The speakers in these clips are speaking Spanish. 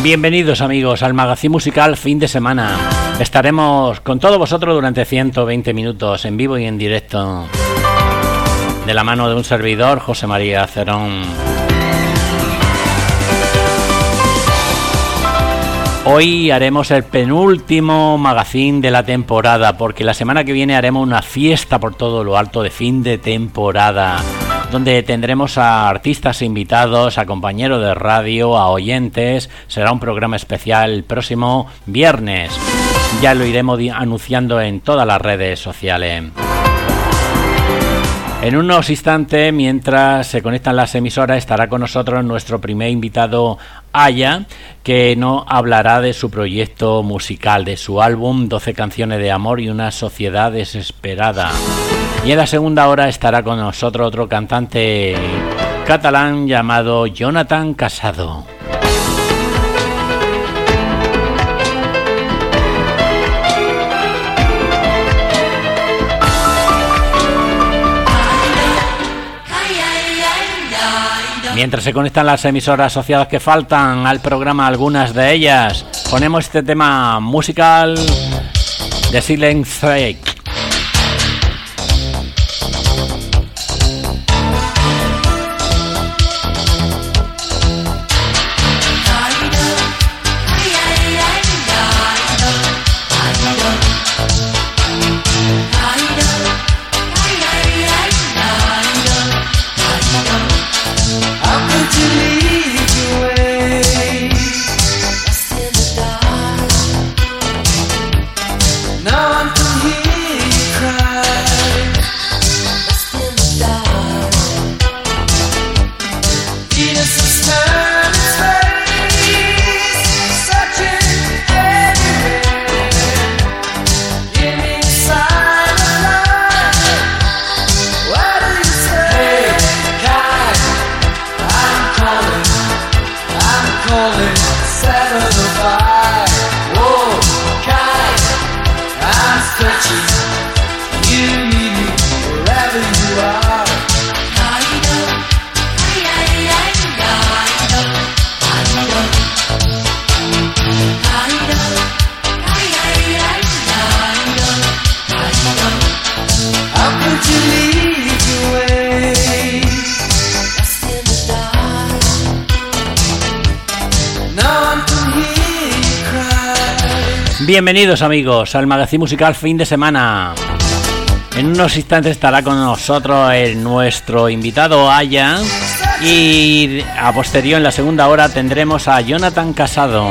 Bienvenidos amigos al Magazín Musical Fin de Semana. Estaremos con todos vosotros durante 120 minutos en vivo y en directo, de la mano de un servidor, José María Cerón. Hoy haremos el penúltimo magazín de la temporada, porque la semana que viene haremos una fiesta por todo lo alto de fin de temporada, donde tendremos a artistas invitados, a compañeros de radio, a oyentes. Será un programa especial el próximo viernes. Ya lo iremos anunciando en todas las redes sociales. En unos instantes, mientras se conectan las emisoras, estará con nosotros nuestro primer invitado, Aya, que nos hablará de su proyecto musical, de su álbum 12 canciones de amor y una sociedad desesperada. Y en la segunda hora estará con nosotros otro cantante catalán llamado Jonathan Casado. Mientras se conectan las emisoras asociadas que faltan al programa, algunas de ellas, ponemos este tema musical de Silent Strike. Bienvenidos amigos al Magazín Musical Fin de Semana. En unos instantes estará con nosotros nuestro invitado Aya, y a posterior en la segunda hora tendremos a Jonathan Casado.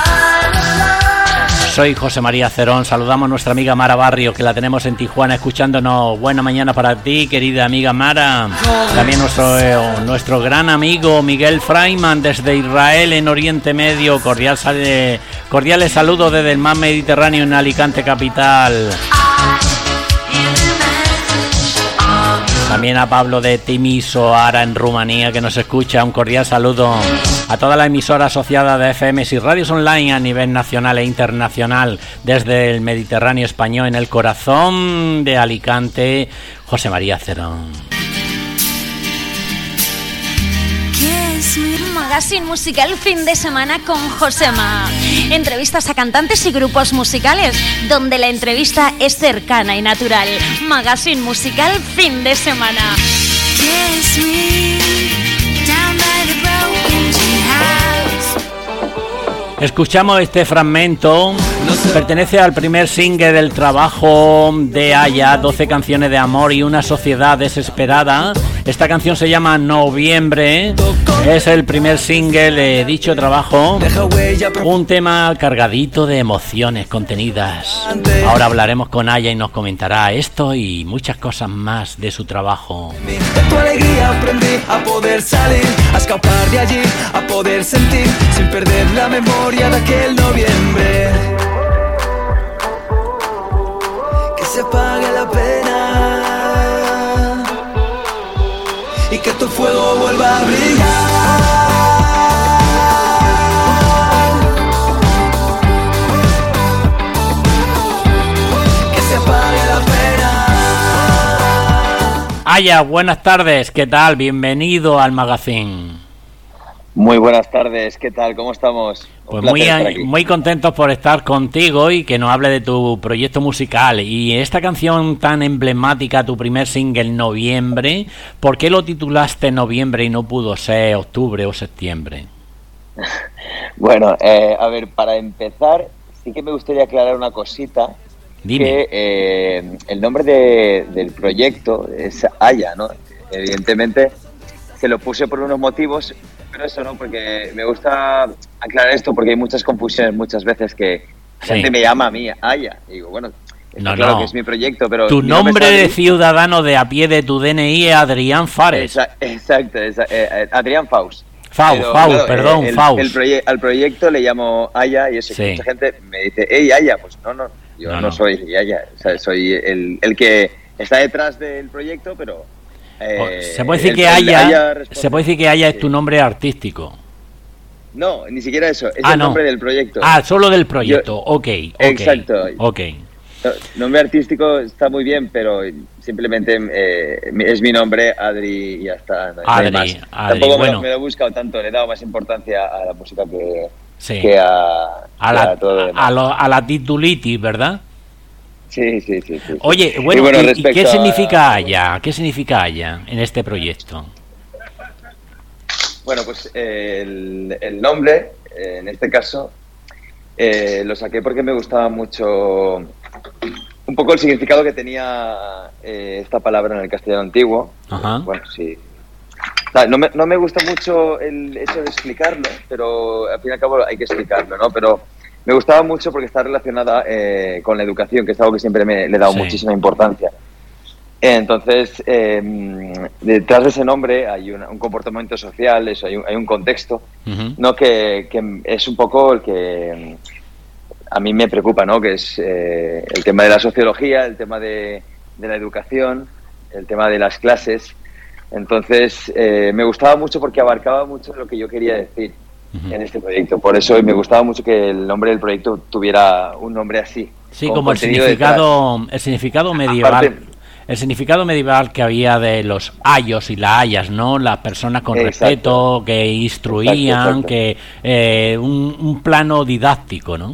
Soy José María Cerón. Saludamos a nuestra amiga Mara Barrio, que la tenemos en Tijuana escuchándonos. Buena mañana para ti, querida amiga Mara. También nuestro gran amigo Miguel Freiman desde Israel, en Oriente Medio. Cordiales saludos desde el mar Mediterráneo en Alicante capital. También a Pablo de Timisoara en Rumanía, que nos escucha. Un cordial saludo a toda la emisora asociada de FMs y radios online a nivel nacional e internacional desde el Mediterráneo español, en el corazón de Alicante. José María Cerón. Magazine Musical Fin de Semana con Josema. Entrevistas a cantantes y grupos musicales, donde la entrevista es cercana y natural. Magazine Musical Fin de Semana. Escuchamos este fragmento. Pertenece al primer single del trabajo de Aya, 12 canciones de amor y una sociedad desesperada. Esta canción se llama Noviembre. Es el primer single de dicho trabajo. Un tema cargadito de emociones contenidas. Ahora hablaremos con Aya y nos comentará esto y muchas cosas más de su trabajo. De tu alegría aprendí a poder salir, a escapar de allí, a poder sentir sin perder la memoria de aquel noviembre. Que se pague la pena y que tu fuego vuelva a brillar. Que se pague la pena. Aya, buenas tardes, ¿qué tal? Bienvenido al magazine. Muy buenas tardes, ¿qué tal? ¿Cómo estamos? Pues muy contentos por estar contigo y que nos hable de tu proyecto musical. Y esta canción tan emblemática, tu primer single, Noviembre, ¿por qué lo titulaste Noviembre y no pudo ser octubre o septiembre? Bueno, a ver, para empezar, sí que me gustaría aclarar una cosita. Dime. Que el nombre del proyecto es Aya, ¿no? Evidentemente se lo puse por unos motivos, pero eso no, porque me gusta aclarar esto porque hay muchas confusiones muchas veces que la gente me llama a mí Aya. Y digo, bueno, claro que es mi proyecto, pero... Tu nombre de ciudadano de a pie de tu DNI es Adrián Fares. Exacto, Adrián Faust. Faust. Al proyecto le llamo Aya y eso, que mucha gente me dice, hey, Aya, pues no, yo no soy Aya, o sea, soy el que está detrás del proyecto, pero... se puede decir que Aya es tu nombre artístico. No, ni siquiera eso, es el nombre del proyecto. Solo del proyecto, ok. Exacto. Ok. Nombre artístico está muy bien, pero simplemente es mi nombre, Adri, y ya está. No Adri, tampoco bueno. me lo he buscado tanto, le he dado más importancia a la música que a todo a la titulitis, ¿verdad? Sí. Oye, bueno, ¿y qué significa Aya? ¿Qué significa Aya en este proyecto? Bueno, pues el nombre, en este caso, lo saqué porque me gustaba mucho un poco el significado que tenía esta palabra en el castellano antiguo. Ajá. Bueno, sí. No me gusta mucho el hecho de explicarlo, pero al fin y al cabo hay que explicarlo, ¿no? Pero me gustaba mucho porque está relacionada con la educación, que es algo que siempre le he dado muchísima importancia. Entonces, detrás de ese nombre hay un comportamiento social, hay un contexto, ¿no? Que es un poco el que a mí me preocupa, ¿no? Que es el tema de la sociología, el tema de la educación, el tema de las clases. Entonces, me gustaba mucho porque abarcaba mucho lo que yo quería decir en este proyecto. Por eso me gustaba mucho que el nombre del proyecto tuviera un nombre así. Sí, como el significado medieval. Aparte, el significado medieval que había de los ayos y las ayas, ¿no? Las personas con respeto, que instruían, que un plano didáctico, ¿no?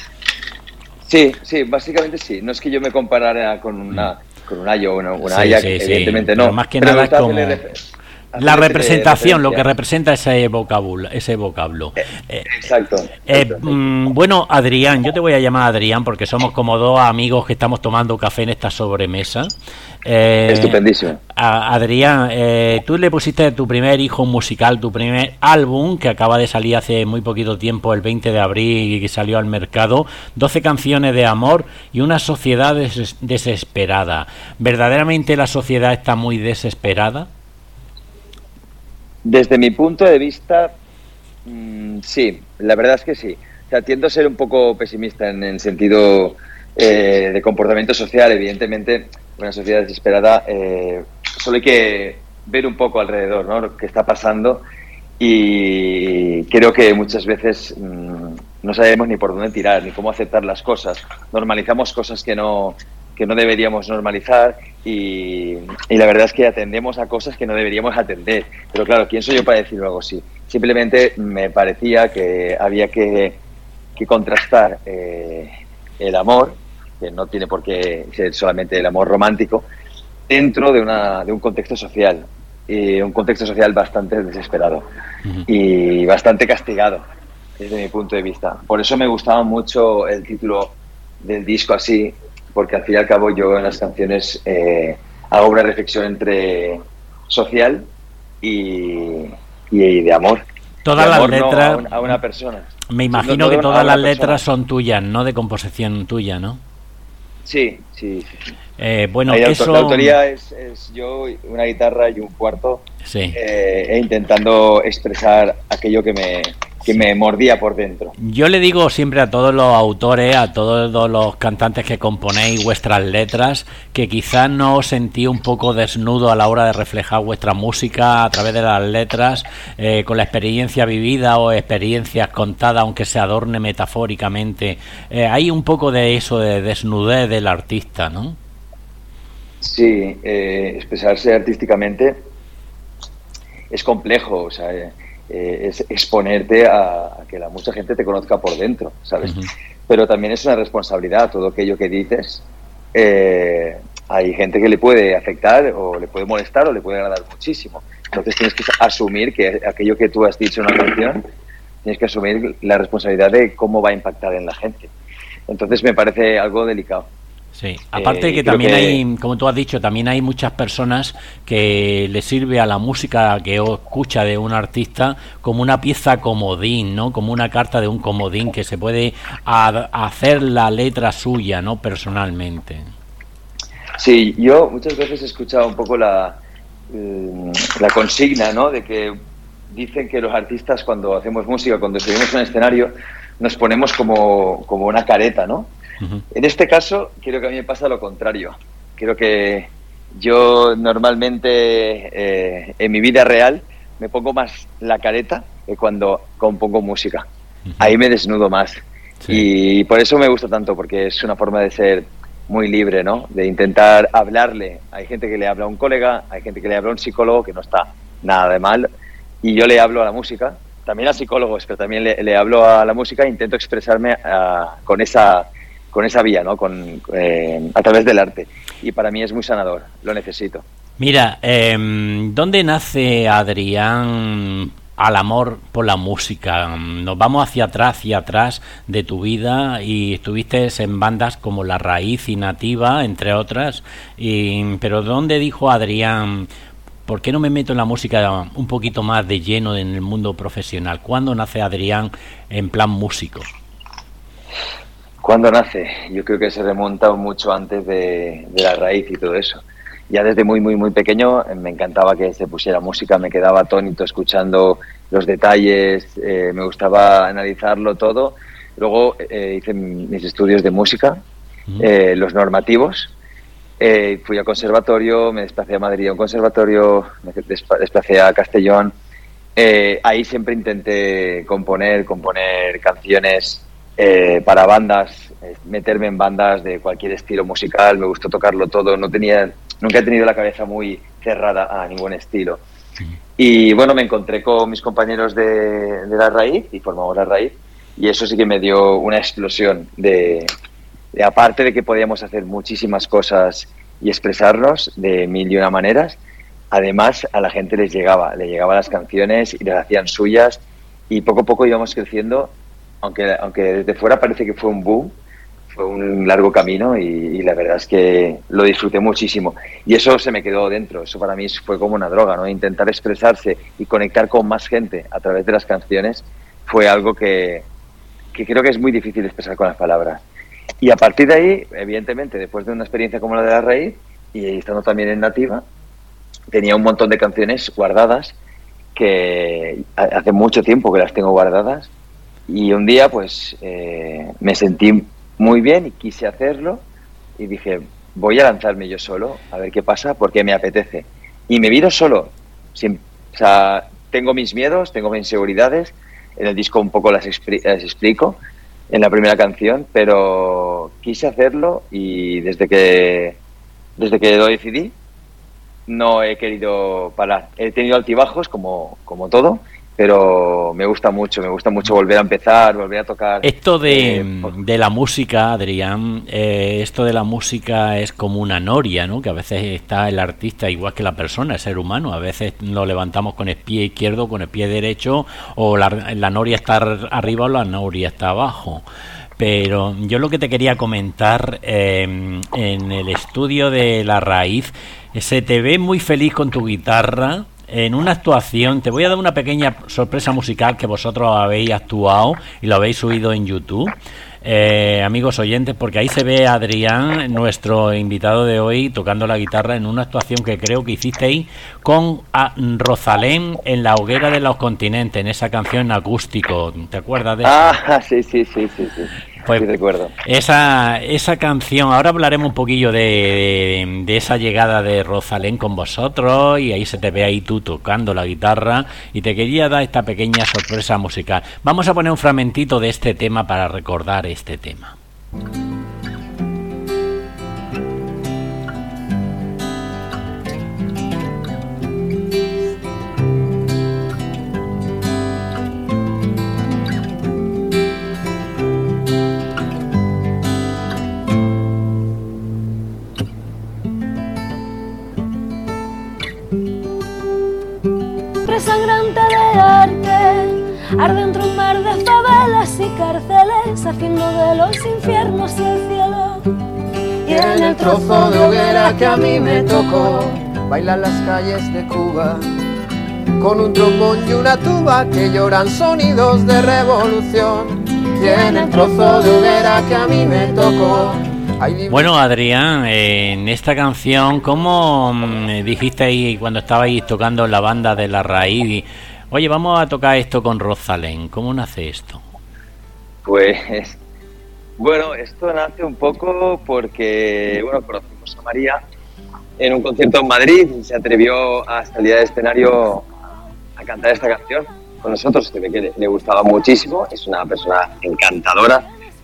Sí, básicamente sí. No es que yo me comparara con un ayo o una aya, que evidentemente no. Pero más que nada es como la representación, lo que representa ese vocablo. Exacto. Bueno, Adrián, yo te voy a llamar Adrián porque somos como dos amigos que estamos tomando café en esta sobremesa. Estupendísimo. Adrián, tú le pusiste tu primer hijo musical, tu primer álbum, que acaba de salir hace muy poquito tiempo, el 20 de abril, y que salió al mercado, 12 canciones de amor y una sociedad desesperada. ¿Verdaderamente la sociedad está muy desesperada? Desde mi punto de vista, sí, la verdad es que sí. O sea, tiendo a ser un poco pesimista en el sentido de comportamiento social. Evidentemente, una sociedad desesperada, solo hay que ver un poco alrededor, ¿no? Lo que está pasando, y creo que muchas veces no sabemos ni por dónde tirar, ni cómo aceptar las cosas. Normalizamos cosas que no deberíamos normalizar, y la verdad es que atendemos a cosas que no deberíamos atender. Pero claro, ¿quién soy yo para decir algo así? Simplemente me parecía que había que contrastar el amor, que no tiene por qué ser solamente el amor romántico, dentro de un contexto social, y un contexto social bastante desesperado y bastante castigado desde mi punto de vista. Por eso me gustaba mucho el título del disco así, porque al fin y al cabo yo en las canciones hago una reflexión entre social y de amor. Todas de amor, las letras, no a una persona. Me imagino que todas las letras son tuyas, ¿no? De composición tuya, ¿no? Sí. Bueno, la eso... autoría es yo, una guitarra y un cuarto, sí. Intentando expresar aquello que me mordía por dentro. Yo le digo siempre a todos los autores, a todos los cantantes que componéis vuestras letras, que quizás no os sentí un poco desnudo a la hora de reflejar vuestra música a través de las letras, con la experiencia vivida o experiencias contadas, aunque se adorne metafóricamente. Hay un poco de eso, de desnudez del artista, ¿no? Sí, expresarse artísticamente es complejo, o sea, es exponerte a que mucha gente te conozca por dentro, ¿sabes? Uh-huh. Pero también es una responsabilidad todo aquello que dices. Hay gente que le puede afectar o le puede molestar o le puede agradar muchísimo. Entonces tienes que asumir que aquello que tú has dicho en una canción, tienes que asumir la responsabilidad de cómo va a impactar en la gente. Entonces me parece algo delicado. Sí, aparte que también hay, como tú has dicho, también hay muchas personas que le sirve a la música que escucha de un artista como una pieza comodín, ¿no? Como una carta de un comodín que se puede hacer la letra suya, ¿no? Personalmente. Sí, yo muchas veces he escuchado un poco la consigna, ¿no? De que dicen que los artistas cuando hacemos música, cuando subimos a un escenario, nos ponemos como una careta, ¿no? Uh-huh. En este caso, creo que a mí me pasa lo contrario. Creo que yo normalmente en mi vida real me pongo más la careta que cuando compongo música. Uh-huh. Ahí me desnudo más. Sí. Y por eso me gusta tanto, porque es una forma de ser muy libre, ¿no? De intentar hablarle. Hay gente que le habla a un colega, hay gente que le habla a un psicólogo, que no está nada de mal. Y yo le hablo a la música, también a psicólogos, pero también le hablo a la música e intento expresarme con esa vía, ¿no? A través del arte. Y para mí es muy sanador, lo necesito. Mira, ¿dónde nace Adrián al amor por la música? Nos vamos hacia atrás de tu vida y estuviste en bandas como La Raíz y Nativa, entre otras. Pero ¿dónde dijo Adrián, por qué no me meto en la música un poquito más de lleno en el mundo profesional? ¿Cuándo nace Adrián en plan músico? ¿Cuándo nace? Yo creo que se remonta mucho antes de La Raíz y todo eso. Ya desde muy, muy, muy pequeño me encantaba que se pusiera música, me quedaba atónito escuchando los detalles, me gustaba analizarlo todo. Luego hice mis estudios de música, los normativos. Fui al conservatorio, me desplacé a Madrid a un conservatorio, me desplacé a Castellón. Ahí siempre intenté componer canciones para bandas, meterme en bandas de cualquier estilo musical. Me gustó tocarlo todo, nunca he tenido la cabeza muy cerrada a ningún estilo. Y bueno, me encontré con mis compañeros de La Raíz y formamos La Raíz, y eso sí que me dio una explosión de aparte de que podíamos hacer muchísimas cosas y expresarnos de mil y una maneras, además a la gente le llegaban las canciones y las hacían suyas, y poco a poco íbamos creciendo, aunque desde fuera parece que fue un boom, fue un largo camino, y la verdad es que lo disfruté muchísimo, y eso se me quedó dentro. Eso para mí fue como una droga, ¿no? Intentar expresarse y conectar con más gente a través de las canciones fue algo que creo que es muy difícil expresar con las palabras. Y a partir de ahí, evidentemente, después de una experiencia como la de La Raíz, y estando también en Nativa, tenía un montón de canciones guardadas que hace mucho tiempo que las tengo guardadas, y un día pues me sentí muy bien y quise hacerlo, y dije, voy a lanzarme yo solo a ver qué pasa, porque me apetece. Y me vino solo. O sea, tengo mis miedos, tengo mis inseguridades, en el disco un poco las explico en la primera canción, pero quise hacerlo, y desde que lo decidí no he querido parar. He tenido altibajos como todo, pero me gusta mucho volver a empezar, volver a tocar. Esto de la música, Adrián, esto de la música es como una noria, ¿no? Que a veces está el artista igual que la persona, el ser humano. A veces lo levantamos con el pie izquierdo, con el pie derecho, o la noria está arriba o la noria está abajo. Pero yo lo que te quería comentar, en el estudio de La Raíz, se te ve muy feliz con tu guitarra. En una actuación, te voy a dar una pequeña sorpresa musical que vosotros habéis actuado y lo habéis subido en YouTube, amigos oyentes, porque ahí se ve a Adrián, nuestro invitado de hoy, tocando la guitarra en una actuación que creo que hicisteis con Rosalén en La Hoguera de los Continentes, en esa canción acústico. ¿Te acuerdas de eso? Sí. Pues sí, recuerdo. Esa canción, ahora hablaremos un poquillo de esa llegada de Rosalén con vosotros, y ahí se te ve ahí tú tocando la guitarra, y te quería dar esta pequeña sorpresa musical. Vamos a poner un fragmentito de este tema para recordar este tema. noche sangrante de arte, arde entre un mar de favelas y cárceles, haciendo de los infiernos y el cielo. Y en el trozo de hoguera que a mí me tocó, bailan las calles de Cuba, con un trombón y una tuba que lloran sonidos de revolución. Y en el trozo de hoguera que a mí me tocó. Bueno, Adrián, en esta canción, ¿cómo dijisteis cuando estabais tocando en la banda de La Raíz? Oye, vamos a tocar esto con Rosalén. ¿Cómo nace esto? Pues, bueno, esto nace un poco porque, bueno, conocimos a María en un concierto en Madrid y se atrevió a salir al escenario a cantar esta canción con nosotros, que le gustaba muchísimo. Es una persona encantadora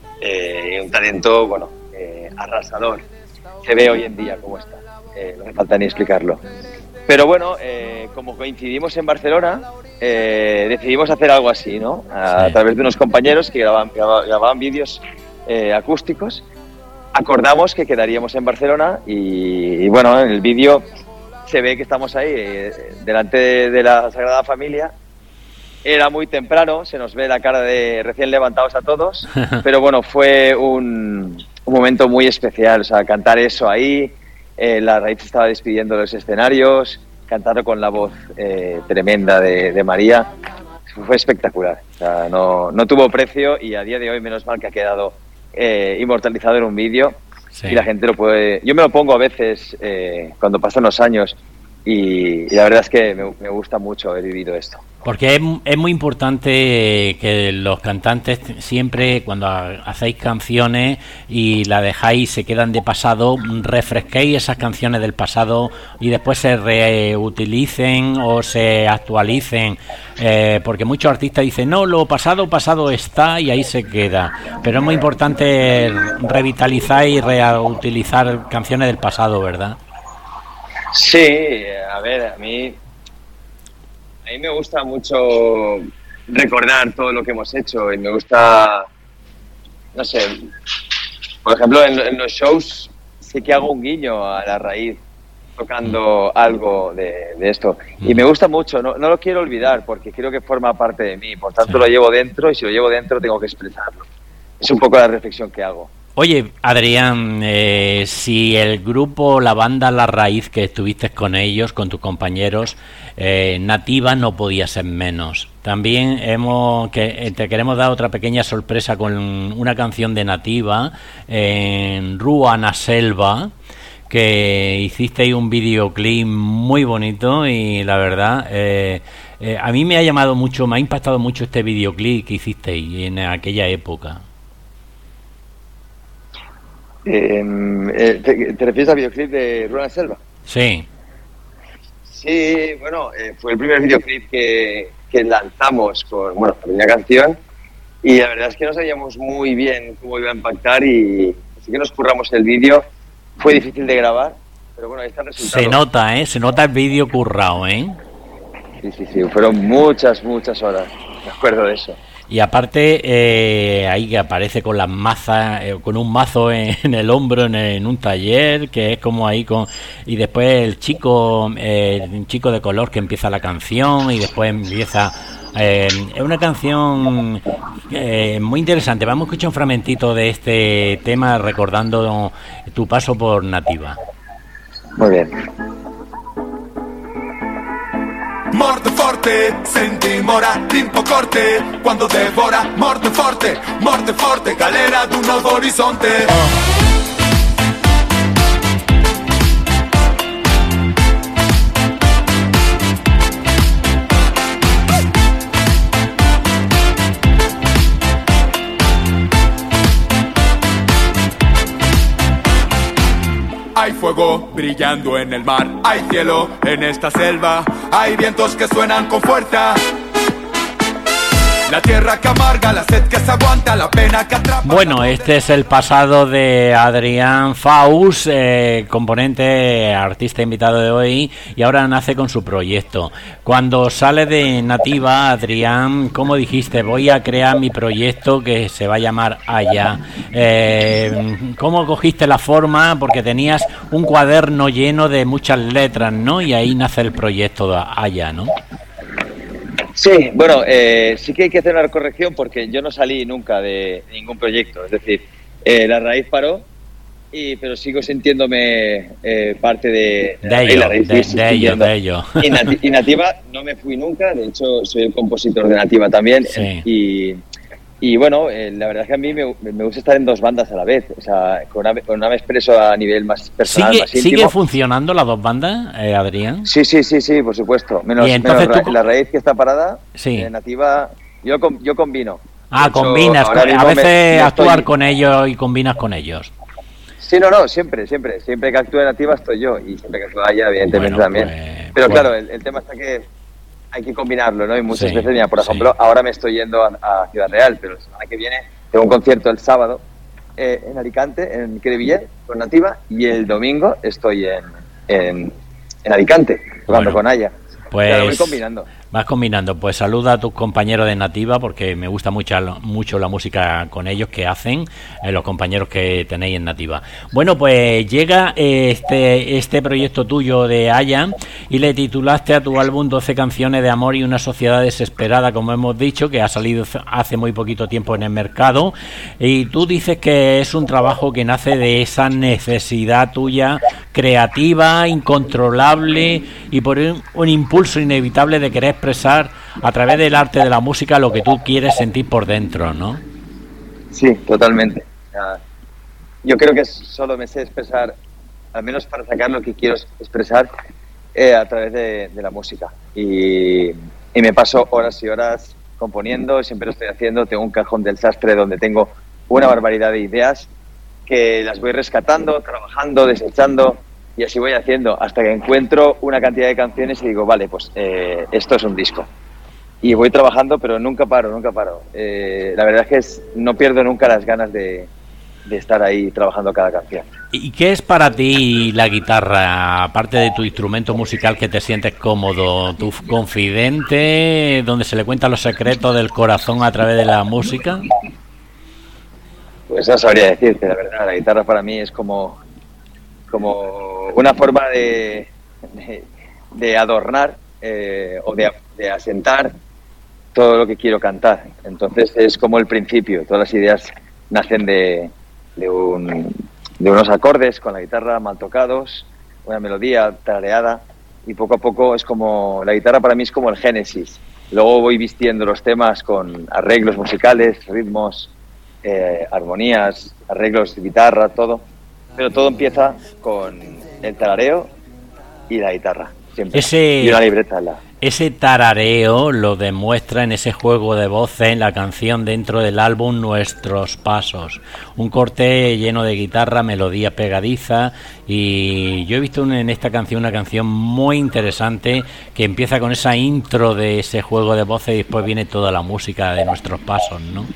y un talento, bueno, arrasador. Se ve hoy en día cómo está, no hace falta ni explicarlo. Pero bueno, como coincidimos en Barcelona, decidimos hacer algo así, ¿no? A través de unos compañeros que grababan vídeos acústicos. Acordamos que quedaríamos en Barcelona y bueno, en el vídeo se ve que estamos ahí delante de la Sagrada Familia. Era muy temprano, se nos ve la cara de recién levantados a todos, pero bueno, fue un momento muy especial, o sea, cantar eso ahí, La Raíz estaba despidiendo los escenarios, cantarlo con la voz tremenda de María, fue espectacular, o sea, no tuvo precio y a día de hoy menos mal que ha quedado inmortalizado en un vídeo. Sí. Y la gente lo puede... Yo me lo pongo a veces cuando pasan los años y la verdad es que me gusta mucho haber vivido esto. Porque es muy importante que los cantantes siempre, cuando hacéis canciones y la dejáis, se quedan de pasado, refresquéis esas canciones del pasado y después se reutilicen o se actualicen, porque muchos artistas dicen, no, lo pasado está y ahí se queda. Pero es muy importante revitalizar y reutilizar canciones del pasado, ¿verdad? Sí, a ver, a mí me gusta mucho recordar todo lo que hemos hecho y me gusta, no sé, por ejemplo, en los shows sí que hago un guiño a La Raíz tocando algo de esto y me gusta mucho, no lo quiero olvidar porque creo que forma parte de mí, por tanto lo llevo dentro y si lo llevo dentro tengo que expresarlo. Es un poco la reflexión que hago. Oye, Adrián, si el grupo, la banda La Raíz, que estuviste con ellos, con tus compañeros, Nativa no podía ser menos. También te queremos dar otra pequeña sorpresa con una canción de Nativa, en Rua na Selva, que hicisteis un videoclip muy bonito y la verdad, a mí me ha impactado mucho este videoclip que hicisteis en aquella época. ¿Te refieres al videoclip de Rua na Selva? Sí. Sí, bueno, fue el primer videoclip que lanzamos con la primera canción y la verdad es que no sabíamos muy bien cómo iba a impactar y así que nos curramos el vídeo. Fue difícil de grabar, pero bueno, ahí está el resultado. Se nota el vídeo currado, ¿eh? Sí, fueron muchas horas, me acuerdo de eso. Y aparte, ahí que aparece con las mazas, con un mazo en el hombro en un taller, que es como ahí y después el chico de color que empieza la canción y después empieza... es una canción muy interesante. Vamos a escuchar un fragmentito de este tema recordando tu paso por Nativa. Muy bien. Morte forte, senti mora, tempo corte, quando devora, morte forte, galera d'un nuovo orizzonte. Hay fuego brillando en el mar, hay cielo en esta selva, hay vientos que suenan con fuerza. La tierra que amarga, la sed que se aguanta, la pena que atrapa. Bueno, este es el pasado de Adrián Faus, componente, artista invitado de hoy, y ahora nace con su proyecto. Cuando sale de Nativa, Adrián, ¿cómo dijiste? Voy a crear mi proyecto que se va a llamar Aya. ¿Cómo cogiste la forma? Porque tenías un cuaderno lleno de muchas letras, ¿no? Y ahí nace el proyecto de Aya, ¿no? Sí, bueno, sí que hay que hacer una corrección porque yo no salí nunca de ningún proyecto. Es decir, La Raíz paró, pero sigo sintiéndome parte de ello. Y Nativa no me fui nunca, de hecho soy el compositor de Nativa también. Sí. Y bueno, la verdad es que a mí me gusta estar en dos bandas a la vez, o sea, con una me expreso a nivel más personal, más íntimo. ¿Sigue funcionando las dos bandas, Adrián? Sí, por supuesto. Menos La Raíz, que está parada, sí. Nativa, yo combino. Combinas, a veces actúas con ellos y combinas con ellos. Sí, no, siempre que actúe Nativa estoy yo, y siempre que actúa ella, evidentemente, también. Pero claro, el tema está que hay que combinarlo, ¿no? Y muchas veces, mira, por ejemplo, ahora me estoy yendo a Ciudad Real, pero la semana que viene tengo un concierto el sábado en Alicante, en Crevillent, con Nativa, y el domingo estoy en Alicante, tocando con Aya. Pues claro, voy combinando. Vas combinando. Pues saluda a tus compañeros de Nativa, porque me gusta mucho la música con ellos que hacen, los compañeros que tenéis en Nativa. Bueno, pues llega este proyecto tuyo de Aya, y le titulaste a tu álbum 12 canciones de amor y una sociedad desesperada, como hemos dicho, que ha salido hace muy poquito tiempo en el mercado, y tú dices que es un trabajo que nace de esa necesidad tuya creativa, incontrolable, y por un impulso inevitable de querer expresar a través del arte de la música lo que tú quieres sentir por dentro, ¿no? Sí, totalmente. Yo creo que solo me sé expresar, al menos para sacar lo que quiero expresar, a través de la música. Y me paso horas y horas componiendo, siempre lo estoy haciendo. Tengo un cajón del sastre donde tengo una barbaridad de ideas que las voy rescatando, trabajando, desechando, y así voy haciendo hasta que encuentro una cantidad de canciones y digo, vale, pues esto es un disco. Y voy trabajando, pero nunca paro. La verdad es que no pierdo nunca las ganas de estar ahí trabajando cada canción. ¿Y qué es para ti la guitarra, aparte de tu instrumento musical que te sientes cómodo, tu confidente, donde se le cuentan los secretos del corazón a través de la música? Pues no sabría decirte, la verdad. La guitarra para mí es como una forma de adornar o de asentar todo lo que quiero cantar. Entonces es como el principio. Todas las ideas nacen de unos acordes con la guitarra mal tocados, una melodía tarareada, y poco a poco es como la guitarra para mí es como el génesis. Luego voy vistiendo los temas con arreglos musicales, ritmos, armonías, arreglos de guitarra, todo. Pero todo empieza con el tarareo y la guitarra, siempre. Y una libreta al lado. Ese tarareo lo demuestra en ese juego de voces en la canción dentro del álbum Nuestros Pasos. Un corte lleno de guitarra, melodía pegadiza, y yo he visto en esta canción una canción muy interesante que empieza con esa intro de ese juego de voces y después viene toda la música de Nuestros Pasos, ¿no?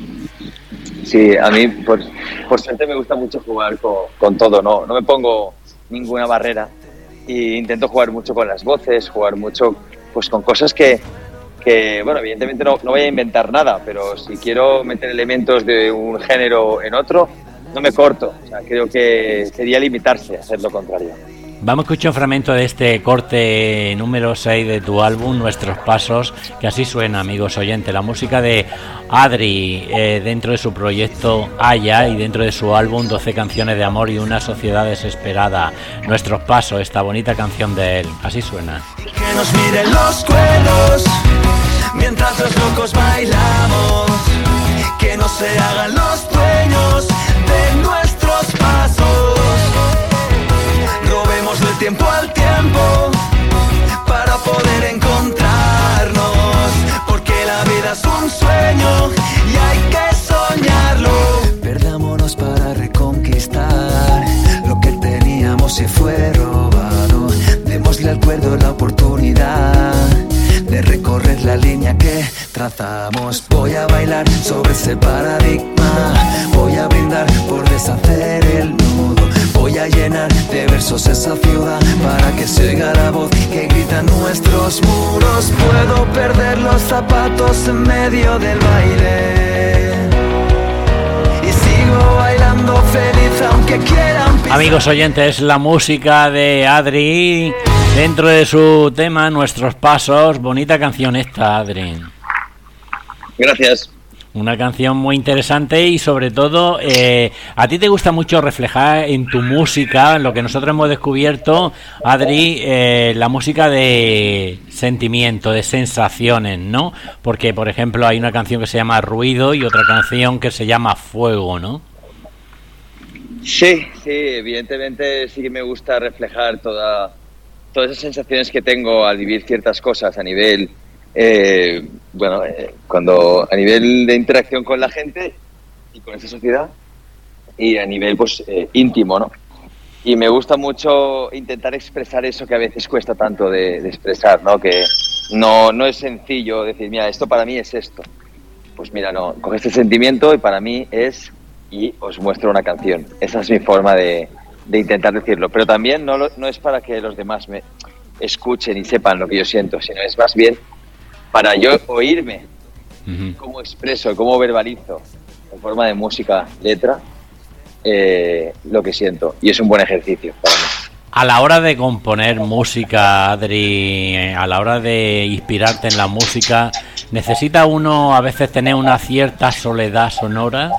Sí, a mí por suerte me gusta mucho jugar con todo, no me pongo ninguna barrera, e intento jugar mucho con las voces, jugar mucho pues con cosas que bueno, evidentemente no voy a inventar nada, pero si quiero meter elementos de un género en otro, no me corto. O sea, creo que sería limitarse a hacer lo contrario. Vamos a escuchar un fragmento de este corte número 6 de tu álbum, Nuestros Pasos, que así suena, amigos oyentes. La música de Adri, dentro de su proyecto Aya y dentro de su álbum 12 canciones de amor y una sociedad desesperada. Nuestros Pasos, esta bonita canción de él. Así suena. Que nos miren los cuernos mientras los locos bailamos. Que no se hagan los dueños de nuestros pasos. Robemos el tiempo al tiempo para poder encontrarnos, porque la vida es un sueño y hay que soñarlo. Perdámonos para reconquistar lo que teníamos se fue robado. Démosle al cuerdo la oportunidad de recorrer la línea que trazamos. Voy a bailar sobre ese paradigma, voy a brindar por deshacer el nudo. Voy a llenar de versos esa ciudad para que se oiga la voz que grita nuestros muros. Puedo perder los zapatos en medio del baile y sigo bailando feliz aunque quieran pisar. Amigos oyentes, la música de Adri Dentro de su tema, Nuestros Pasos, bonita canción esta, Adri. Gracias. Una canción muy interesante y sobre todo a ti te gusta mucho reflejar en tu música, lo que nosotros hemos descubierto, Adri, la música de sentimiento, de sensaciones, ¿no? Porque, por ejemplo, hay una canción que se llama Ruido y otra canción que se llama Fuego, ¿no? Sí, evidentemente sí que me gusta reflejar todas esas sensaciones que tengo al vivir ciertas cosas a nivel... cuando a nivel de interacción con la gente y con esa sociedad y a nivel pues íntimo, ¿no? Y me gusta mucho intentar expresar eso que a veces cuesta tanto de expresar, ¿no? Que no es sencillo decir, mira, esto para mí es esto. Pues mira, no, coge este sentimiento y para mí es, y os muestro una canción. Esa es mi forma de intentar decirlo, pero también no es para que los demás me escuchen y sepan lo que yo siento, sino es más bien para yo oírme, cómo expreso, cómo verbalizo, en forma de música, letra, lo que siento. Y es un buen ejercicio para mí. A la hora de componer música, Adri, a la hora de inspirarte en la música, ¿necesita uno a veces tener una cierta soledad sonora?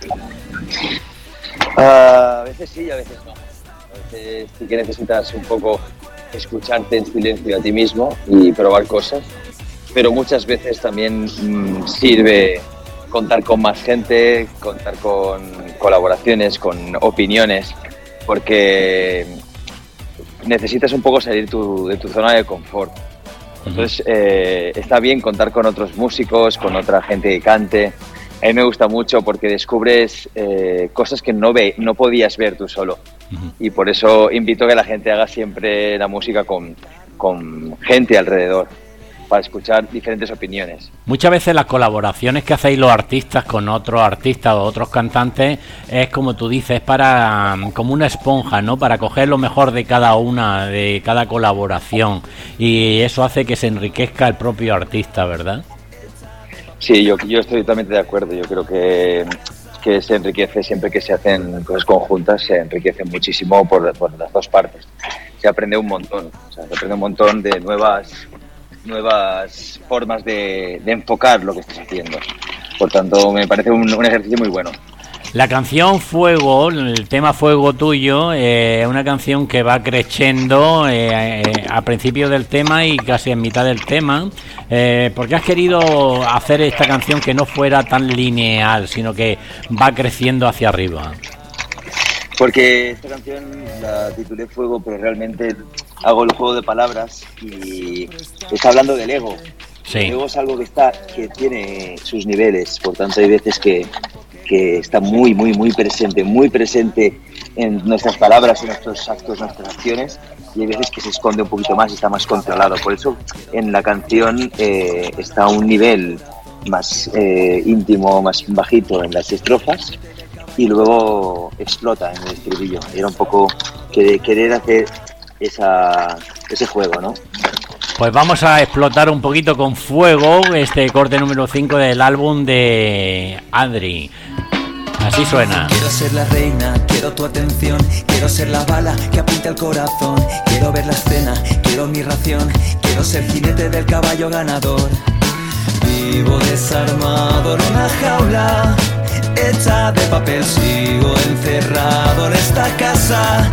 A veces sí y a veces no. A veces sí que necesitas un poco escucharte en silencio a ti mismo y probar cosas. Pero muchas veces también sirve contar con más gente, contar con colaboraciones, con opiniones, porque necesitas un poco salir de tu zona de confort. Entonces está bien contar con otros músicos, con otra gente que cante. A mí me gusta mucho porque descubres cosas que no podías ver tú solo. Y por eso invito a que la gente haga siempre la música con gente alrededor, para escuchar diferentes opiniones. Muchas veces las colaboraciones que hacéis los artistas con otros artistas o otros cantantes es, como tú dices, como una esponja, ¿no? Para coger lo mejor de cada colaboración, y eso hace que se enriquezca el propio artista, ¿verdad? Sí, yo estoy totalmente de acuerdo. Yo creo que se enriquece siempre que se hacen cosas conjuntas, se enriquece muchísimo por las dos partes. Se aprende un montón, se aprende un montón de nuevas formas de enfocar lo que estás haciendo. Por tanto, me parece un ejercicio muy bueno. La canción Fuego, el tema Fuego tuyo, es una canción que va creciendo a principio del tema y casi en mitad del tema. ¿Por qué has querido hacer esta canción que no fuera tan lineal, sino que va creciendo hacia arriba? Porque esta canción la titulé Fuego, pero realmente hago el juego de palabras y está hablando del ego. Sí. El ego es algo que tiene sus niveles, por tanto hay veces que está muy presente en nuestras palabras, en nuestros actos, nuestras acciones, y hay veces que se esconde un poquito más y está más controlado. Por eso en la canción está a un nivel más íntimo, más bajito en las estrofas, y luego explota en el estribillo. Era un poco querer hacer ese juego, ¿no? Pues vamos a explotar un poquito con Fuego, este corte número 5 del álbum de Adri. Así suena. Quiero ser la reina, quiero tu atención, quiero ser la bala que apunte al corazón, quiero ver la escena, quiero mi ración, quiero ser jinete del caballo ganador. Vivo desarmado en una jaula hecha de papel, sigo encerrado en esta casa.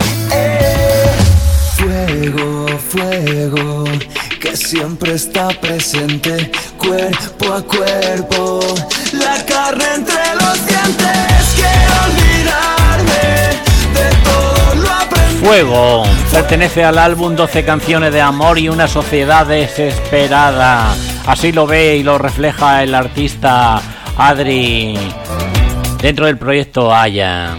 Fuego, fuego, que siempre está presente, cuerpo a cuerpo, la carne entre los dientes. Quiero olvidarme de todo lo aprendido. Fuego pertenece al álbum 12 canciones de amor y una sociedad desesperada. Así lo ve y lo refleja el artista Adri dentro del proyecto Haya.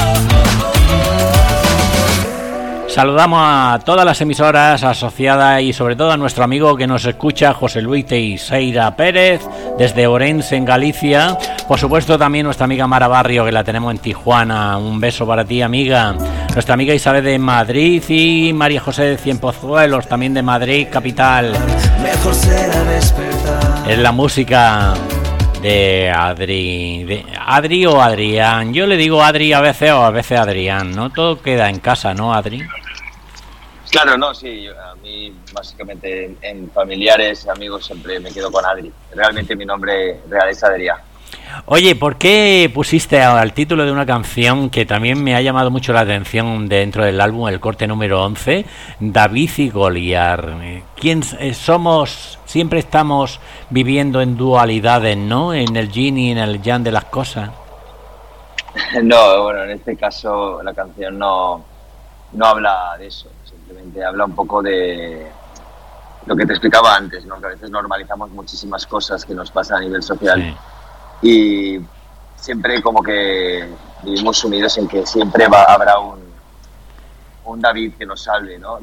Saludamos a todas las emisoras asociadas y sobre todo a nuestro amigo que nos escucha, José Luis Teixeira Pérez, desde Orense, en Galicia. Por supuesto también nuestra amiga Mara Barrio, que la tenemos en Tijuana. Un beso para ti, amiga. Nuestra amiga Isabel de Madrid y María José de Cienpozuelos, también de Madrid, capital. Mejor será despertar. Es la música de Adri. ¿De Adri o Adrián? Yo le digo Adri a veces o a veces Adrián, ¿no? Todo queda en casa, ¿no, Adri? Claro, no, sí, a mí básicamente en familiares, amigos siempre me quedo con Adri. Realmente mi nombre real es Adrià. Oye, ¿por qué pusiste al título de una canción que también me ha llamado mucho la atención dentro del álbum, el corte número 11, David y Goliat? ¿Quién somos? Siempre estamos viviendo en dualidades, ¿no? En el yin y en el yang de las cosas. No, bueno, en este caso la canción no habla de eso, simplemente habla un poco de lo que te explicaba antes, ¿no? Que a veces normalizamos muchísimas cosas que nos pasan a nivel social. Sí. Y siempre como que vivimos sumidos en que siempre habrá un David que nos salve, ¿no?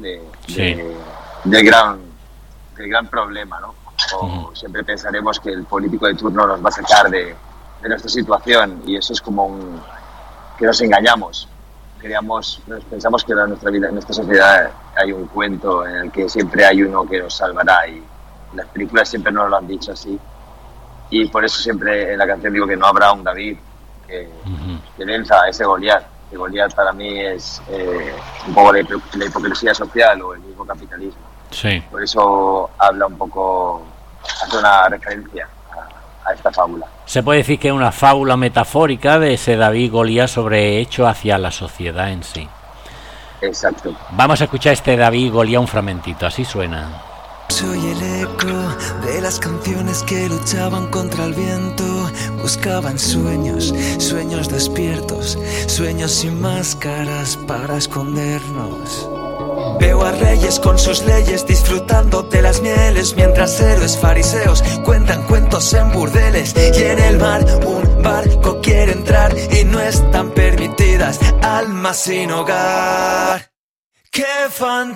Del gran problema, ¿no? O siempre pensaremos que el político de turno nos va a sacar de nuestra situación, y eso es como que nos engañamos. Pensamos que en nuestra vida, en nuestra sociedad, hay un cuento en el que siempre hay uno que nos salvará, y las películas siempre nos lo han dicho así. Y por eso siempre en la canción digo que no habrá un David que venza a ese Goliat. Que Goliat para mí es un poco la hipocresía social o el mismo capitalismo. Sí. Por eso habla un poco, hace una referencia a esta fábula. Se puede decir que es una fábula metafórica de ese David Goliat hecho hacia la sociedad en sí. Exacto. Vamos a escuchar este David Goliat un fragmentito, así suena. Soy el eco de las canciones que luchaban contra el viento, buscaban sueños despiertos, sueños sin máscaras para escondernos. Veo a reyes con sus leyes disfrutando de las mieles, mientras héroes fariseos cuentan cuentos en burdeles. Y en el mar un barco quiere entrar y no están permitidas almas sin hogar. ¡Qué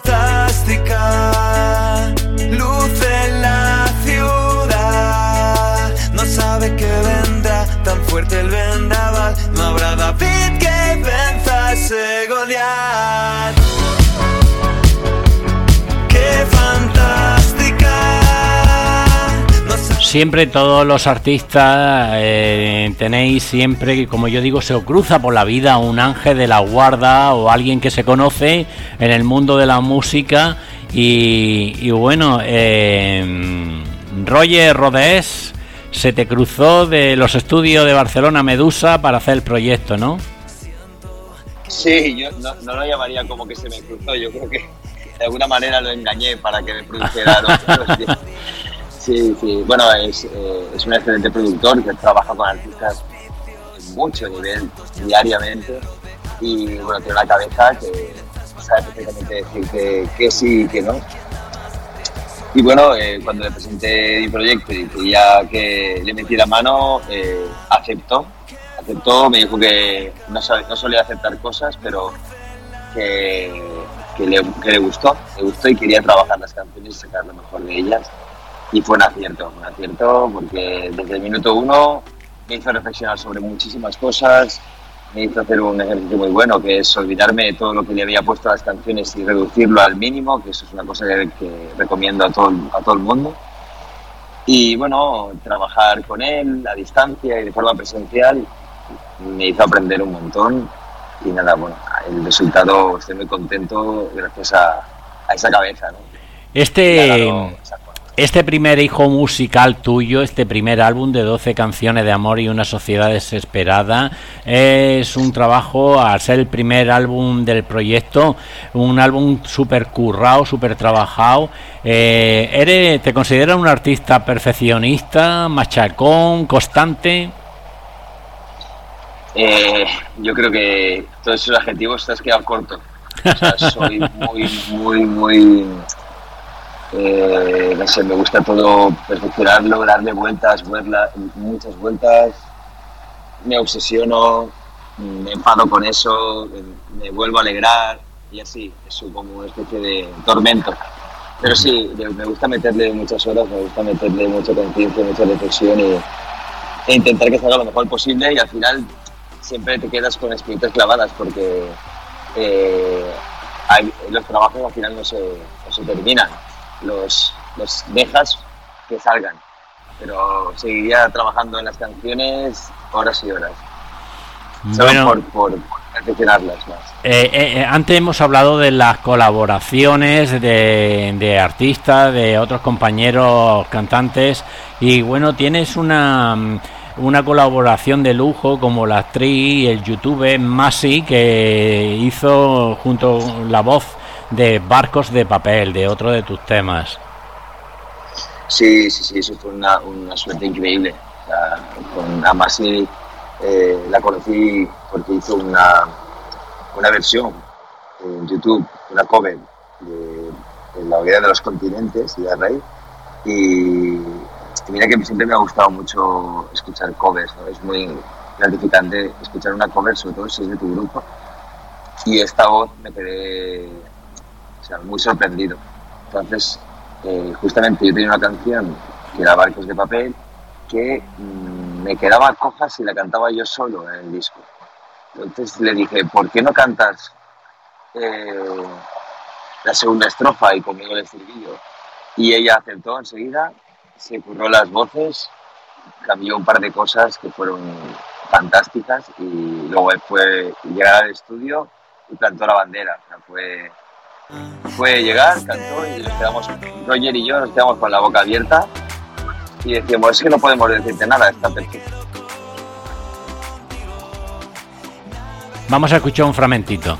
fantástica luz en la ciudad! No sabe que vendrá tan fuerte el vendaval. No habrá David que venza a ese Goliat. ¡Qué fantástica! Siempre todos los artistas tenéis siempre, como yo digo, se os cruza por la vida un ángel de la guarda o alguien que se conoce en el mundo de la música. Y bueno, Roger Rodés se te cruzó de los estudios de Barcelona Medusa para hacer el proyecto, ¿no? Sí, yo no lo llamaría como que se me cruzó, yo creo que de alguna manera lo engañé para que me produjera los Sí, bueno, es un excelente productor que trabaja con artistas de mucho nivel diariamente, y bueno, tiene una cabeza que sabe perfectamente decir que sí y que no. Y bueno, cuando le presenté mi proyecto y quería que le metiera mano, aceptó, me dijo que no solía aceptar cosas, pero que le gustó y quería trabajar las canciones y sacar lo mejor de ellas. Y fue un acierto porque desde el minuto 1 me hizo reflexionar sobre muchísimas cosas, me hizo hacer un ejercicio muy bueno, que es olvidarme de todo lo que le había puesto a las canciones y reducirlo al mínimo, que eso es una cosa que recomiendo a todo el mundo. Y bueno, trabajar con él a distancia y de forma presencial me hizo aprender un montón, y nada, bueno, el resultado, estoy muy contento gracias a esa cabeza, ¿no? Este primer hijo musical tuyo, este primer álbum de 12 canciones de amor y una sociedad desesperada, es un trabajo, al ser el primer álbum del proyecto, un álbum súper currado, súper trabajado. ¿Te consideras un artista perfeccionista, machacón, constante? Yo creo que todos esos adjetivos te has quedado corto. O sea, soy muy no sé, me gusta todo perfeccionarlo, darle muchas vueltas, me obsesiono, me enfado con eso, me vuelvo a alegrar y así, es como una especie de tormento. Pero sí, me gusta meterle muchas horas, me gusta meterle mucha conciencia, mucha reflexión e intentar que salga lo mejor posible, y al final siempre te quedas con espinitas clavadas porque los trabajos al final no se terminan. Los dejas que salgan, pero seguiría trabajando en las canciones horas y horas. Solo por aficionarlas más. Antes hemos hablado de las colaboraciones de artistas, de otros compañeros cantantes, y bueno, tienes una colaboración de lujo como la actriz y el youtuber Masi, que hizo junto la voz de Barcos de Papel, de otro de tus temas. Sí, eso fue una suerte increíble. O sea, con Masi la conocí porque hizo una versión en YouTube, una cover de La Hoguera de los Continentes y de Rey, y mira que siempre me ha gustado mucho escuchar covers, ¿no? Es muy gratificante escuchar una cover, sobre todo si es de tu grupo, y esta voz me quedé muy sorprendido. Entonces, justamente yo tenía una canción que era Barcos de Papel, que me quedaba coja si la cantaba yo solo en el disco. Entonces le dije, ¿por qué no cantas la segunda estrofa y conmigo el estribillo? Y ella aceptó enseguida, se curró las voces, cambió un par de cosas que fueron fantásticas, y luego fue llegar al estudio y plantó la bandera. O sea, fue llegar, cantó, y Roger y yo nos quedamos con la boca abierta y decíamos, es que no podemos decirte nada, está perfecto. Vamos a escuchar un fragmentito.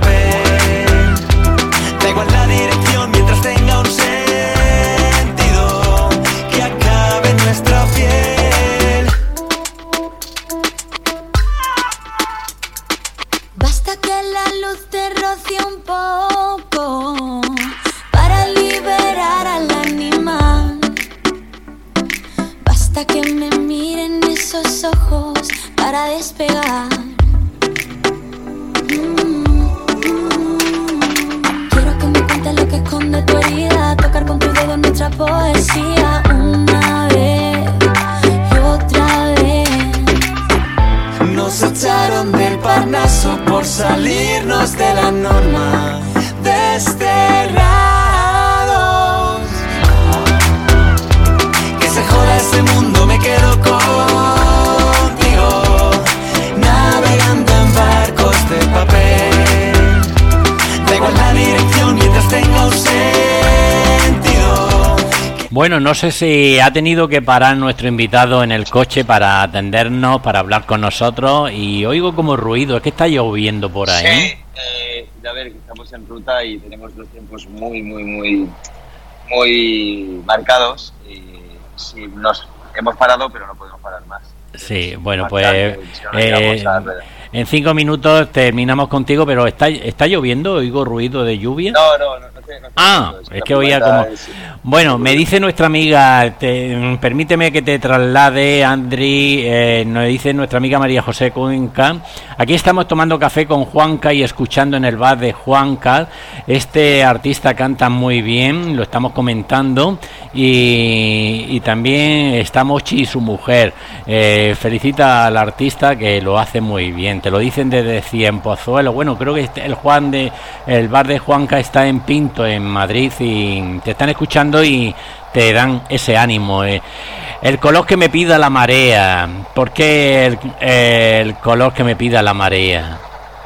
Da igual la dirección mientras tenga un sentido que acabe en nuestra piel. Basta que la luz te roce un poco para liberar al animal. Basta que me miren esos ojos para despegar. Quiero que me cuentes lo que esconde tu herida, tocar con tu dedo nuestra poesía una vez y otra vez. Nos echaron del Parnaso por salirnos de la norma, desterrados. Que se joda ese mundo, me quedo contigo, navegando en barcos de papel. Da igual la dirección mientras tenga un sentido. Bueno, no sé si ha tenido que parar nuestro invitado en el coche para atendernos, para hablar con nosotros, y oigo como ruido, es que está lloviendo por ahí. Sí, a ver, estamos en ruta y tenemos los tiempos muy marcados, y sí, nos hemos parado, pero no podemos parar más. Sí, bueno, pues en 5 minutos terminamos contigo, pero ¿está lloviendo? ¿Oigo ruido de lluvia? No, es que oía como... Bueno, me dice nuestra amiga, permíteme que te traslade, Andri, nos dice nuestra amiga María José Cuenca, aquí estamos tomando café con Juanca y escuchando en el bar de Juanca, este artista canta muy bien, lo estamos comentando, y también está Mochi y su mujer, felicita al artista que lo hace muy bien, te lo dicen desde Cienpozuelo. Bueno, creo que el bar de Juanca está en Pinto, en Madrid, y te están escuchando y te dan ese ánimo. El color que me pida la marea. ¿Por qué el color que me pida la marea?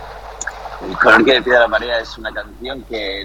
El color que me pida la marea es una canción que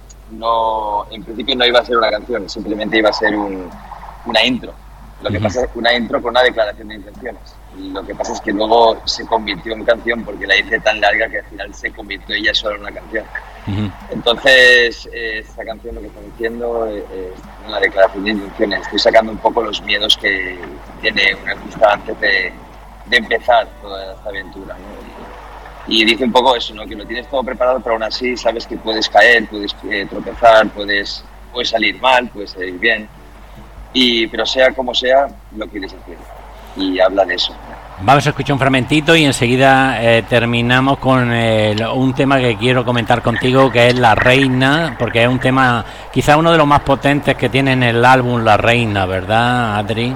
no en principio no iba a ser una canción, simplemente iba a ser una intro. Lo que pasa es una intro con una declaración de intenciones. Y lo que pasa es que luego se convirtió en canción porque la hice tan larga que al final se convirtió ella solo en una canción. Entonces, esta canción lo que está diciendo es una declaración de intenciones. Estoy sacando un poco los miedos que tiene un artista antes de empezar toda esta aventura, ¿no? Y dice un poco eso, ¿no? Que lo tienes todo preparado, pero aún así sabes que puedes caer, puedes tropezar, puedes salir mal, puedes salir bien. Pero sea como sea, lo quieres hacer. Y habla de eso. Vamos a escuchar un fragmentito y enseguida terminamos con un tema que quiero comentar contigo, que es La Reina, porque es un tema quizá uno de los más potentes que tiene en el álbum La Reina, ¿verdad, Adri?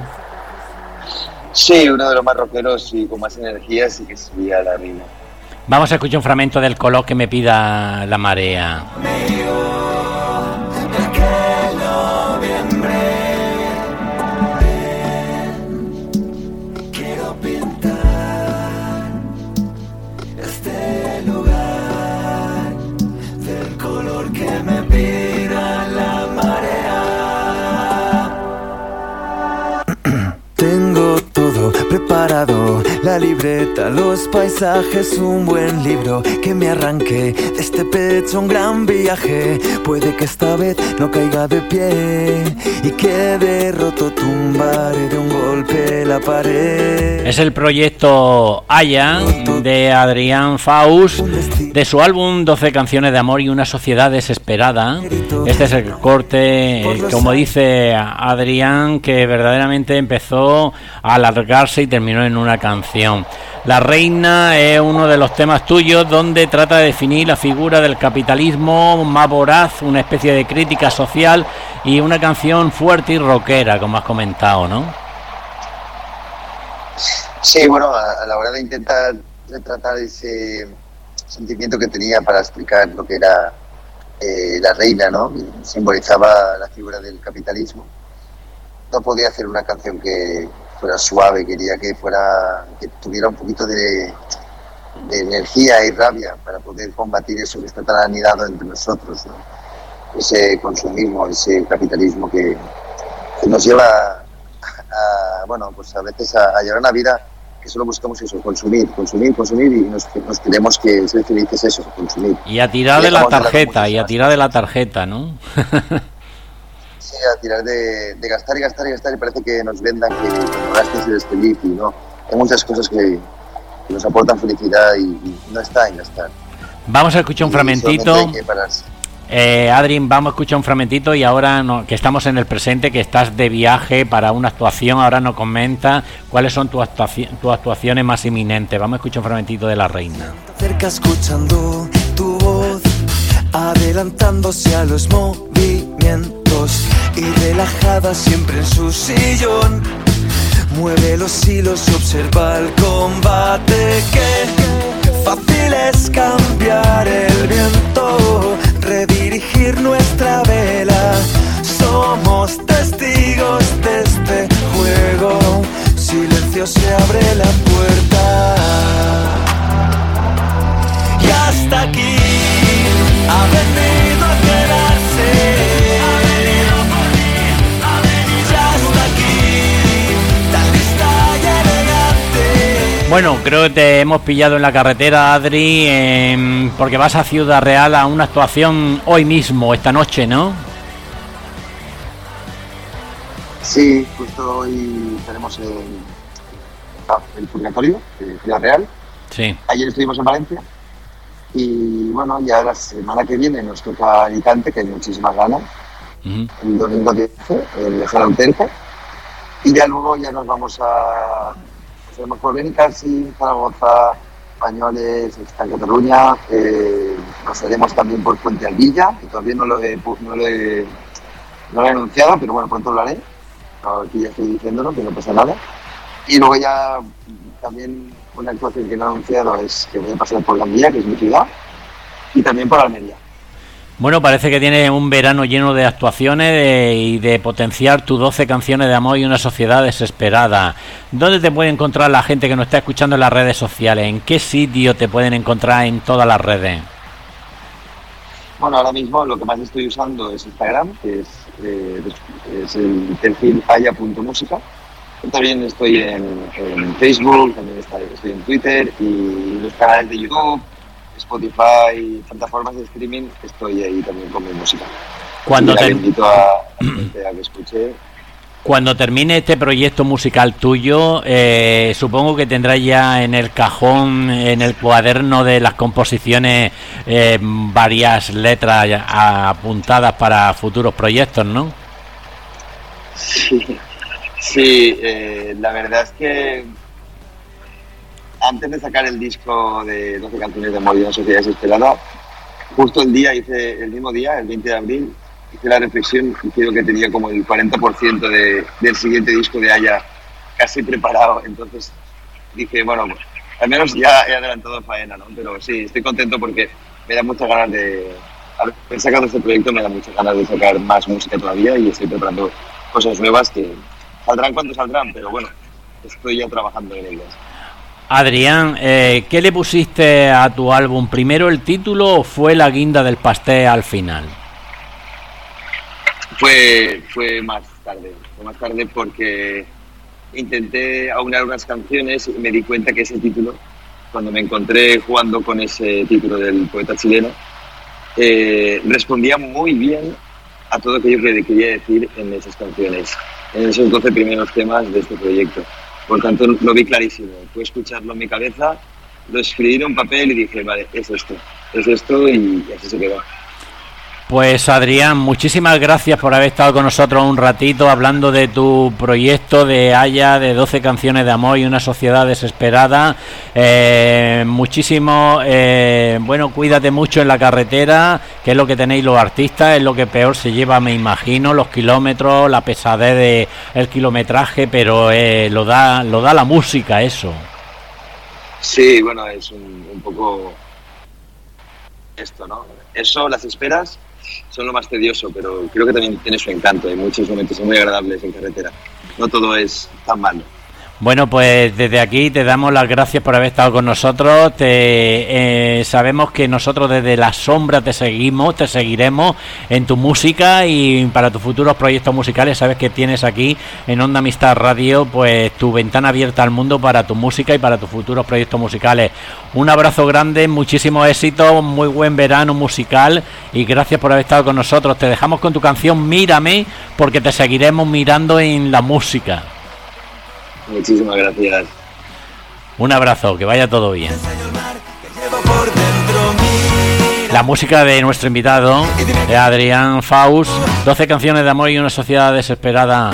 Sí, uno de los más rockeros y con más energía, sí que sería La Reina. Vamos a escuchar un fragmento del color que me pida la marea. Tengo todo preparado, la libreta, los paisajes, un buen libro. Que me arranque de este pecho un gran viaje. Puede que esta vez no caiga de pie y quede roto, tumbaré de un golpe la pared. Es el proyecto Haya de Adrián Faust, de su álbum 12 canciones de amor y una sociedad desesperada. Este es el corte, como dice Adrián, que verdaderamente empezó a alargarse y terminó en una canción. La Reina es uno de los temas tuyos, donde trata de definir la figura del capitalismo más voraz, una especie de crítica social y una canción fuerte y rockera, como has comentado, ¿no? Sí, bueno, a la hora de intentar retratar ese sentimiento que tenía para explicar lo que era la reina, ¿no? Simbolizaba la figura del capitalismo. No podía hacer una canción que fuera suave, quería que tuviera un poquito de energía y rabia para poder combatir eso que está tan anidado entre nosotros, ¿no? Ese consumismo, ese capitalismo que nos lleva pues a veces a llevar una vida que solo buscamos eso, consumir y nos creemos que ser felices es eso, consumir. Y a tirar de la tarjeta, ¿no? Sí, a tirar de gastar y parece que nos vendan que cuando gastes eres feliz y no. Hay muchas cosas que nos aportan felicidad y no está en gastar. Vamos a escuchar un fragmentito. Adrien, vamos a escuchar un fragmentito y ahora que estamos en el presente, que estás de viaje para una actuación, ahora nos comenta cuáles son tus actuaciones más inminentes. Vamos a escuchar un fragmentito de La Reina. Cerca escuchando tu voz, adelantándose a los movimientos y relajada siempre en su sillón. Mueve los hilos, observa el combate. Que fácil es cambiar el viento, redirigir nuestra vela. Somos testigos de este juego. Silencio, se abre la puerta. Y hasta aquí ha venido a quedarse. Bueno, creo que te hemos pillado en la carretera, Adri, porque vas a Ciudad Real a una actuación hoy mismo, esta noche, ¿no? Sí, justo hoy tenemos el Purgatorio de Ciudad Real. Sí. Ayer estuvimos en Valencia y bueno, ya la semana que viene nos toca Alicante, que hay muchísimas ganas. El domingo 10 en la Sala Auténtica. Y ya luego ya nos vamos a... Tenemos por Benicàssim, Zaragoza, Banyoles, está en Cataluña. Pasaremos también por Puente Alvilla, que todavía no lo he anunciado, pero bueno, pronto lo haré. Aquí ya estoy diciéndolo, que no pasa nada. Y luego ya también una actuación que no he anunciado es que voy a pasar por Gandía, que es mi ciudad, y también por Almería. Bueno, parece que tiene un verano lleno de actuaciones y de potenciar tus 12 canciones de amor y una sociedad desesperada. ¿Dónde te puede encontrar la gente que nos está escuchando en las redes sociales? ¿En qué sitio te pueden encontrar en todas las redes? Bueno, ahora mismo lo que más estoy usando es Instagram, que es el perfil haya.música. También estoy en Facebook, también estoy en Twitter y los canales de YouTube, Spotify, plataformas de streaming, estoy ahí también con mi música. Invito a la gente a que escuche. Cuando termine este proyecto musical tuyo, supongo que tendrás ya en el cajón, en el cuaderno de las composiciones, varias letras apuntadas para futuros proyectos, ¿no? Sí, la verdad es que antes de sacar el disco de 12 canciones de amor y una sociedad desesperada, justo el mismo día, el 20 de abril, hice la reflexión y creo que tenía como el 40% del siguiente disco de Haya casi preparado. Entonces dije, bueno, pues, al menos ya he adelantado faena, ¿no? Pero sí, estoy contento porque me da muchas ganas de... Haber sacado este proyecto me da muchas ganas de sacar más música todavía y estoy preparando cosas nuevas que saldrán cuando saldrán, pero bueno, estoy ya trabajando en ellas. Adrián, ¿qué le pusiste a tu álbum? ¿Primero el título o fue la guinda del pastel al final? Fue más más tarde porque intenté aunar unas canciones y me di cuenta que ese título, cuando me encontré jugando con ese título del poeta chileno, respondía muy bien a todo aquello que quería decir en esas canciones, en esos 12 primeros temas de este proyecto. Por tanto, lo vi clarísimo. Pude escucharlo en mi cabeza, lo escribí en un papel y dije, vale, es esto y así se quedó. Pues Adrián, muchísimas gracias por haber estado con nosotros un ratito hablando de tu proyecto de Haya, de 12 canciones de amor y una sociedad desesperada. Muchísimo, bueno, cuídate mucho en la carretera, que es lo que tenéis los artistas, es lo que peor se lleva, me imagino, los kilómetros, la pesadez del kilometraje, pero lo da la música, eso. Sí, bueno, es un poco esto, ¿no? Eso, las esperas son lo más tedioso, pero creo que también tiene su encanto. Hay muchos momentos muy agradables en carretera. No todo es tan malo. Bueno, pues desde aquí te damos las gracias por haber estado con nosotros. Sabemos que nosotros desde la sombra te seguiremos en tu música y para tus futuros proyectos musicales. Sabes que tienes aquí en Onda Amistad Radio pues tu ventana abierta al mundo para tu música y para tus futuros proyectos musicales. Un abrazo grande, muchísimo éxito, muy buen verano musical y gracias por haber estado con nosotros. Te dejamos con tu canción Mírame, porque te seguiremos mirando en la música. Muchísimas gracias. Un abrazo, que vaya todo bien. La música de nuestro invitado, de Adrián Faust, 12 canciones de amor y una sociedad desesperada.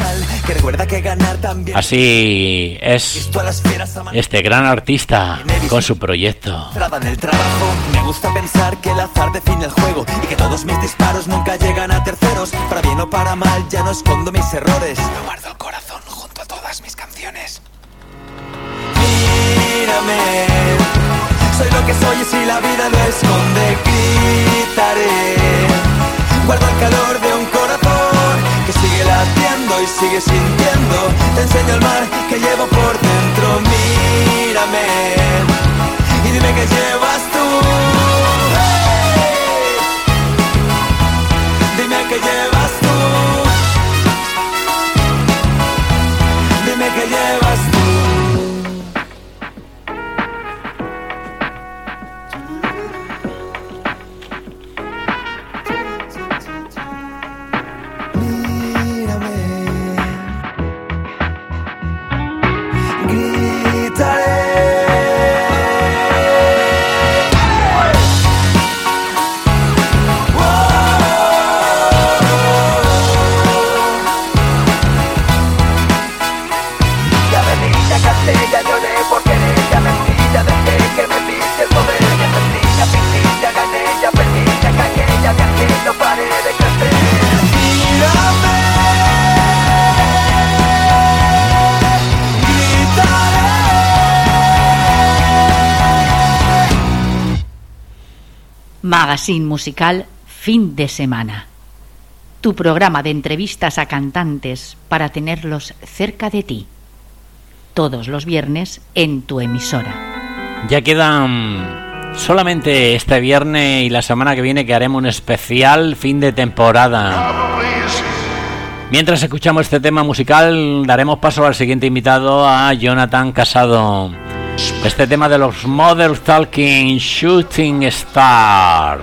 Así es este gran artista con su proyecto. Me gusta pensar que el azar define el juego y que todos mis disparos nunca llegan a terceros. Para bien o para mal ya no escondo mis errores. Lo guardo el corazón junto a todas mis canciones. Mírame, soy lo que soy y si la vida lo esconde gritaré. Guardo el calor de un corazón que sigue latiendo y sigue sintiendo. Te enseño el mar que llevo por dentro. Mírame y dime qué llevas tú. Hey. Dime qué llevas tú. Dime qué llevas tú. Magazine musical Fin de Semana. Tu programa de entrevistas a cantantes para tenerlos cerca de ti. Todos los viernes en tu emisora. Ya quedan solamente este viernes y la semana que viene que haremos un especial fin de temporada. Mientras escuchamos este tema musical, daremos paso al siguiente invitado, a Jonathan Casado. Este tema de los Modern Talking Shooting Star.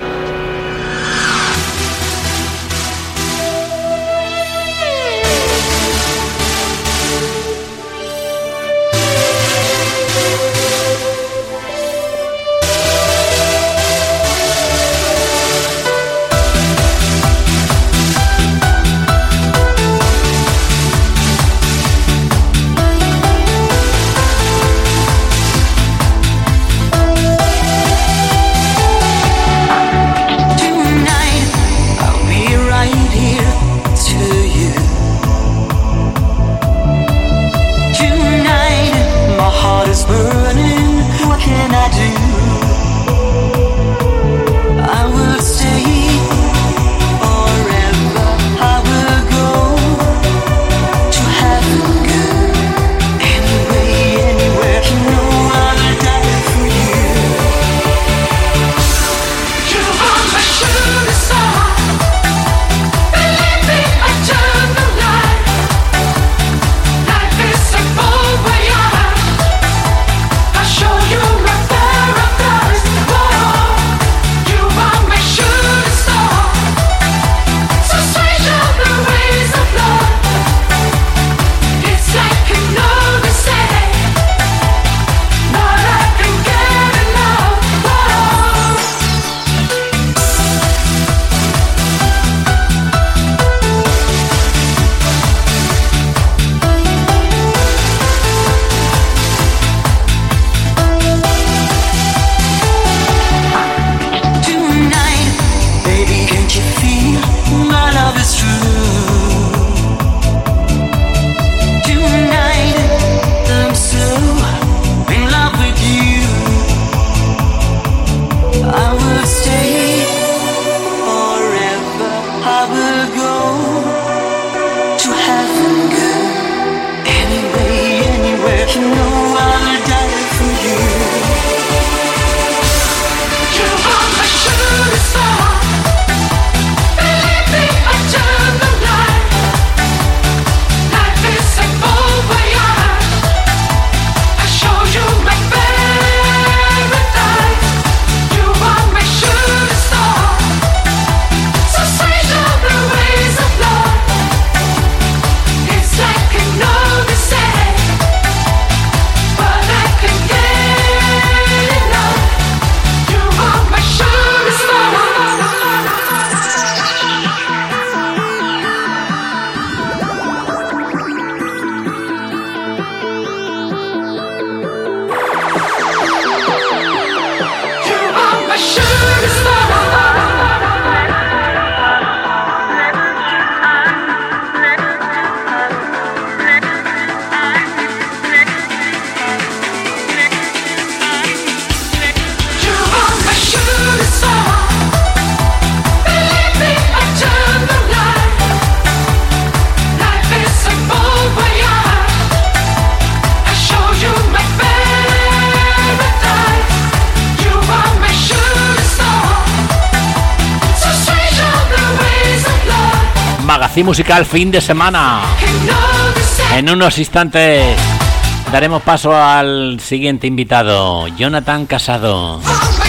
Magazine Musical fin de semana. En unos instantes daremos paso al siguiente invitado, Jonathan Casado.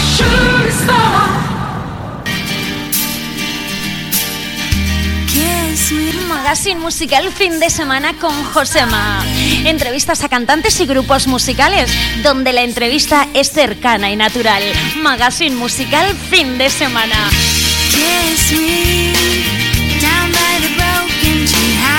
Magazine Musical fin de semana con Josema. Entrevistas a cantantes y grupos musicales, donde la entrevista es cercana y natural. Magazine Musical fin de semana. Kiss me.